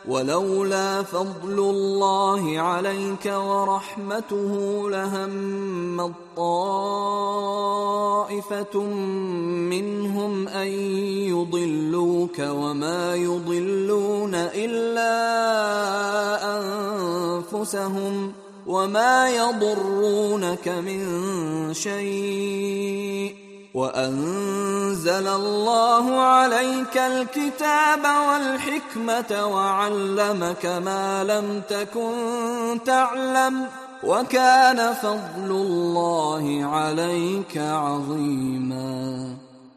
ولولا فضل الله عليك ورحمته لهم طائفة منهم أن يضلوك وما يضلون إلا أنفسهم وما يضرونك من شيء وأنزل الله عليك الكتاب والحكمة وعلمك ما لم تكن تعلم وكان فضل الله عليك عظيما.